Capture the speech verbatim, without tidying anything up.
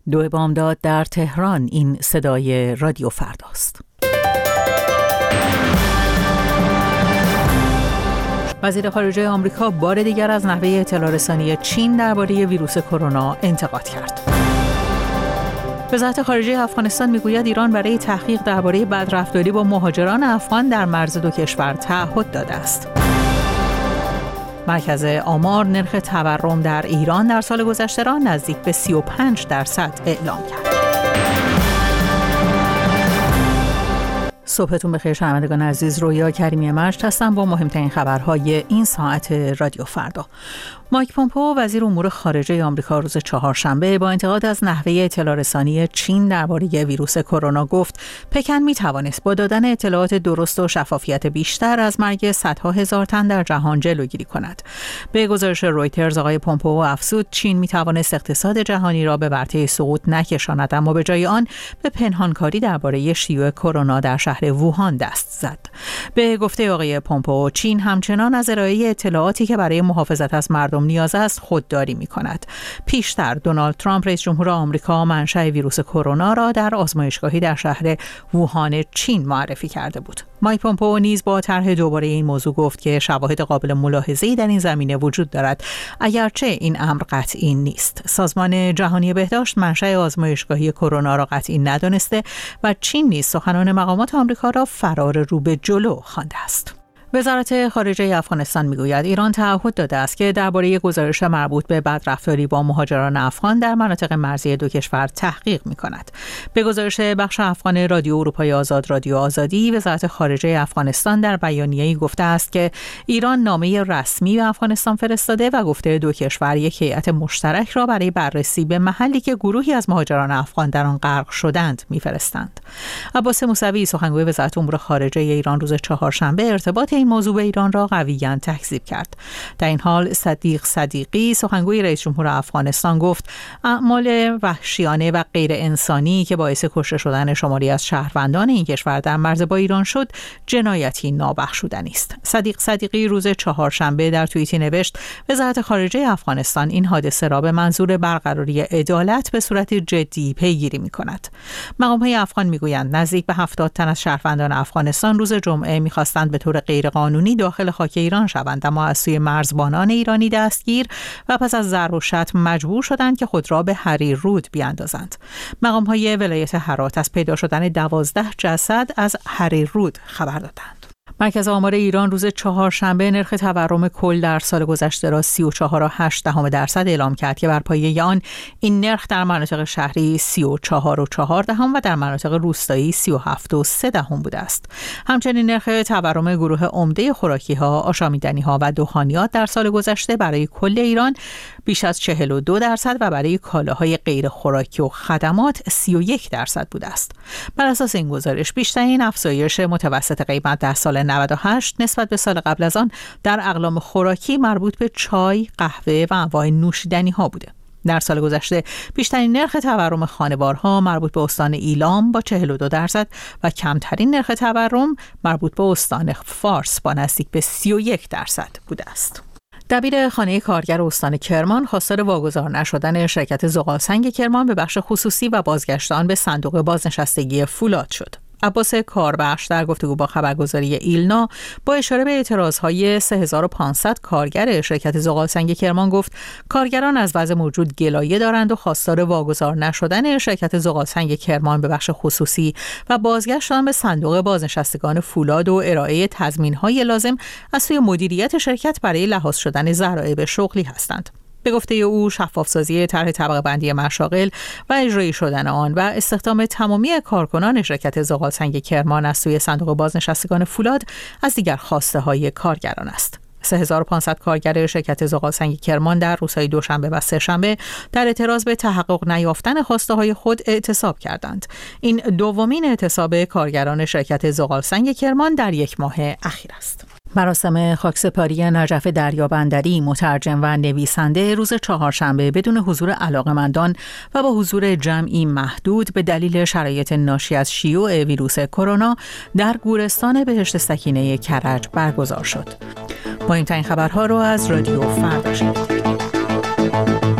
دو بامداد در تهران. این صدای رادیو فرداست. وزیر خارجه آمریکا بار دیگر از نحوه اطلاع رسانی چین درباره ویروس کرونا انتقاد کرد. وزارت خارجه افغانستان میگوید ایران برای تحقیق درباره بدرفتاری با مهاجران افغان در مرز دو کشور تعهد داده است. مرکز آمار نرخ تورم در ایران در سال گذشته را نزدیک به سی و پنج درصد اعلام کرد. صبحتون بخیر شنوندگان عزیز، رویا کریمی مجد هستم با مهمترین خبرهای این ساعت رادیو فردا. مایک پومپئو وزیر امور خارجه آمریکا روز چهارشنبه با انتقاد از نحوه اطلاع رسانی چین درباره ویروس کرونا گفت پکن می توانست با دادن اطلاعات درست و شفافیت بیشتر از مرگ صدها هزار تن در جهان جلوگیری کند. به گزارش رویترز آقای پومپئو افزود چین می توانست اقتصاد جهانی را به ورطه سقوط نکشاند، اما به جای آن به پنهانکاری درباره شیوع کرونا در شهر ووهان دست زد. به گفته آقای پومپئو چین همچنان از ارائه اطلاعاتی که برای محافظت از مردم نیاز است خودداری می کند. پیشتر دونالد ترامپ رئیس جمهور آمریکا منشأ ویروس کرونا را در آزمایشگاهی در شهر ووهان چین معرفی کرده بود. مایک پومپئو نیز با طرح دوباره این موضوع گفت که شواهد قابل ملاحظه‌ای در این زمینه وجود دارد، اگرچه این امر قطعی نیست. سازمان جهانی بهداشت منشأ آزمایشگاهی کرونا را قطعی ندانسته و چین نیز سخنان مقامات آمریکا را فرار رو به جلو خوانده است. وزارت خارجه افغانستان میگوید ایران تعهد داده است که درباره گزارش مربوط به بدرفتاری با مهاجران افغان در مناطق مرزی دو کشور تحقیق می‌کند. به گزارش بخش افغان رادیو اروپای آزاد رادیو آزادی، وزارت خارجه افغانستان در بیانیه‌ای گفته است که ایران نامه رسمی به افغانستان فرستاده و گفته دو کشور یک هیئت مشترک را برای بررسی به محلی که گروهی از مهاجران افغان در آن غرق شدند می‌فرستند. عباس موسوی سخنگوی وزارت امور خارجه ایران روز چهارشنبه ارتباط این موضوع به ایران را قویاً تکذیب کرد. در این حال صدیق صدیقی سخنگوی رئیس جمهور افغانستان گفت اعمال وحشیانه و غیر انسانی که باعث کشته شدن شماری از شهروندان این کشور در مرز با ایران شد جنایتی نابخشودنی است. صدیق صدیقی روز چهارشنبه در توییتی نوشت وزارت خارجه افغانستان این حادثه را به منظور برقراری عدالت به صورت جدی پیگیری می‌کند. مقام‌های افغان می‌گویند نزدیک به هفتاد تن از شهروندان افغانستان روز جمعه می‌خواستند به طور غیر قانونی داخل خاک ایران شوند، اما از سوی مرزبانان ایرانی دستگیر و پس از ضرب و شتم مجبور شدند که خود را به حریر رود بیاندازند. مقام‌های ولایت هرات از پیدا شدن دوازده جسد از حریر رود خبر دادند. مرکز آمار ایران روز چهارشنبه نرخ تورم کل در سال گذشته را سی و چهار و هشت دهم درصد اعلام کرد که بر پایه آن این نرخ در مناطق شهری سی و چهار و چهار دهم و در مناطق روستایی سی و هفت و سه دهم بوده است. همچنین نرخ تورم گروه عمده خوراکی‌ها، آشامیدنی‌ها و دخانیات در سال گذشته برای کل ایران بیش از چهل و دو درصد و برای کالاهای غیر خوراکی و خدمات سی و یک درصد بوده است. بر اساس این گزارش بیشترین افزایش متوسط قیمت در سال نود و هشت نسبت به سال قبل از آن در اقلام خوراکی مربوط به چای، قهوه و انواع نوشیدنی ها بوده. در سال گذشته بیشترین نرخ تورم خانوارها مربوط به استان ایلام با چهل و دو درصد و کمترین نرخ تورم مربوط به استان فارس با نزدیک به سی و یک درصد بوده است. دبیر خانه کارگر استان کرمان خواستار واگذار نشدن شرکت زغالسنگ کرمان به بخش خصوصی و بازگشت آن به صندوق بازنشستگی فولاد شد. عباس کاربخش در گفتگو با خبرگزاری ایلنا با اشاره به اعتراضهای سه هزار و پانصد کارگر شرکت زغالسنگ کرمان گفت کارگران از وضع موجود گلایه دارند و خواستار واگذار نشدن شرکت زغالسنگ کرمان به بخش خصوصی و بازگشت آن به صندوق بازنشستگان فولاد و ارائه تضمین‌های لازم از سوی مدیریت شرکت برای لحاظ شدن ضرایب شغلی هستند. به گفته او شفاف‌سازی طرح طبقه بندی مشاغل و اجرایی شدن آن و استخدام تمامی کارکنان شرکت زغالسنگ کرمان از سوی صندوق بازنشستگان فولاد از دیگر خواسته های کارگران است. سه هزار و پانصد کارگر شرکت زغالسنگ کرمان در روزهای دوشنبه و سه‌شنبه در اعتراض به تحقق نیافتن خواسته های خود اعتصاب کردند. این دومین اعتصاب کارگران شرکت زغالسنگ کرمان در یک ماه اخیر است. مراسم خاکسپاری نجف دریابندری مترجم و نویسنده روز چهارشنبه بدون حضور علاقه‌مندان و با حضور جمعی محدود به دلیل شرایط ناشی از شیوع ویروس کرونا در گورستان بهشت سکینه کرج برگزار شد. مهمترین خبرها رو از رادیو فردا شنیدید.